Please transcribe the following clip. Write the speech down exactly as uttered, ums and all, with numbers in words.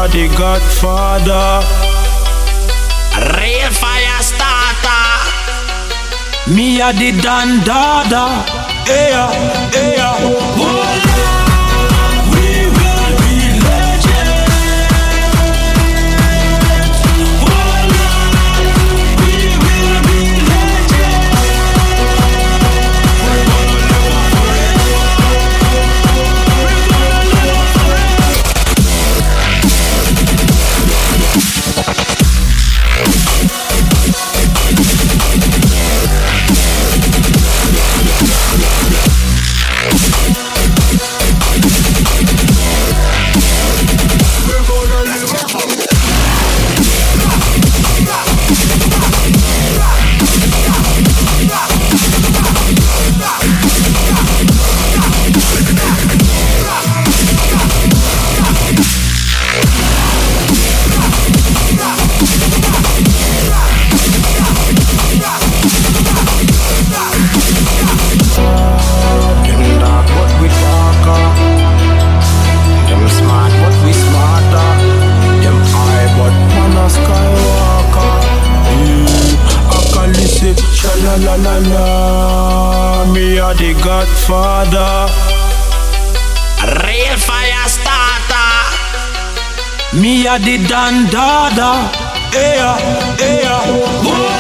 a the Godfather, real fire starter. me a the Dan Dada. Yeah, yeah. Whoa. La la la, me a the Godfather, real fire starter. me a the Dan Dada. Yeah, yeah. Whoa.